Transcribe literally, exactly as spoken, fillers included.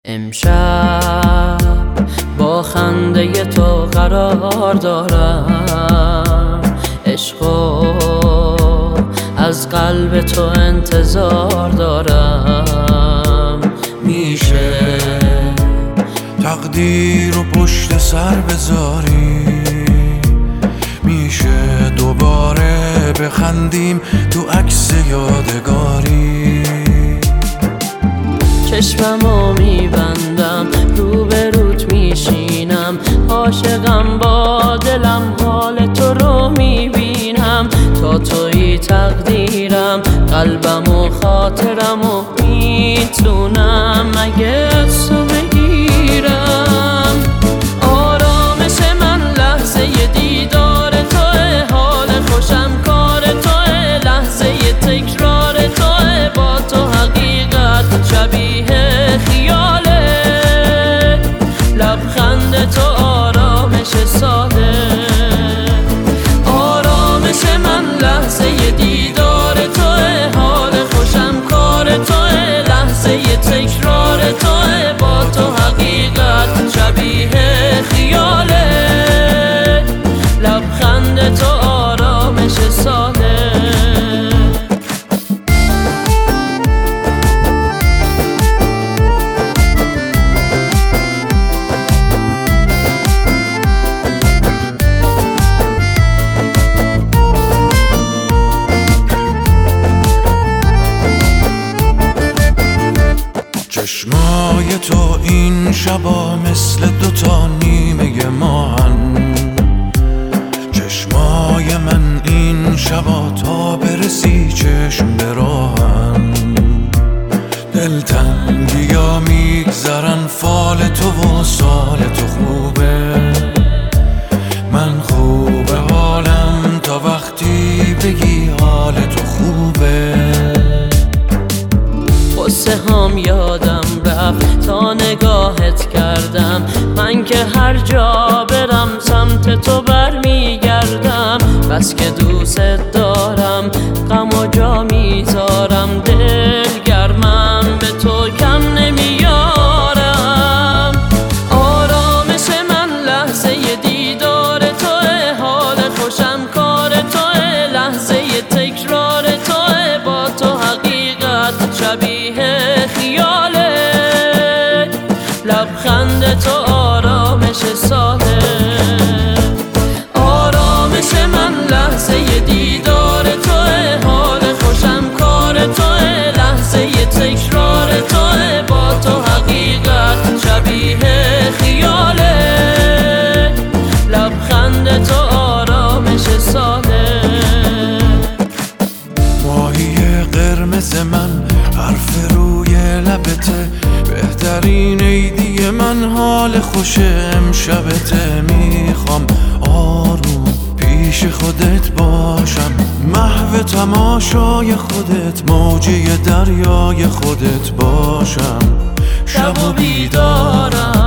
امشب با خنده تو قرار دارم، عشقو از قلب تو انتظار دارم. میشه تقدیر رو پشت سر بذاری، میشه دوباره بخندیم تو عکس یادگاری. چشممو میبندم رو به روت میشینم، عاشقم با دلم حال تو رو میبینم. تا توی تقدیرم قلبم و خاطرم و میتونم مگه تو بگیرم. آرامش من لحظه دیدار توه، حال خوشم کار توه، لحظه تکرار توه. با تو حقیقت شبیه خیاله، لبخند تو آرامش ساده. آرامش من لحظه دیدار توه، حال خوشم کار توه، لحظه تکرار توه. با تو حقیقت شبیه خیاله، لبخند تو آرامش ساده. چشمای تو این شبا مثل دوتا نیمه ماهن، چشمای من این شبا تا برسی چشم براهن. دلتنگیا میگذرن فال تو و سال تو خوبه، من خوبه حالم تا وقتی بگی حال تو خوبه. قصه هام یادم رفت تا نگاهت کردم، من که هر جا برم سمت تو برمیگردم. بس که دوست دارم غم و جا میذارم، دل گرمم به تو کم نمیارم. آرامش من لحظه دیدار توه، حال خوشم کار توه، لحظه تکرار توه. با تو حقیقت شبیه خیاله، لبخند تو آرامش ساده. آرامش من لحظه دیدار توه، حال خوشم کار توه، لحظه تکرار توه. با تو حقیقت شبیه خیاله، لبخند تو آرامش ساده. ماهی قرمز من حرف روی لبته، بهترین عیدی من حال خوش امشبته. میخوام آروم پیش خودت باشم، محو تماشای خودت، موجه دریای خودت باشم. شب و بیدارم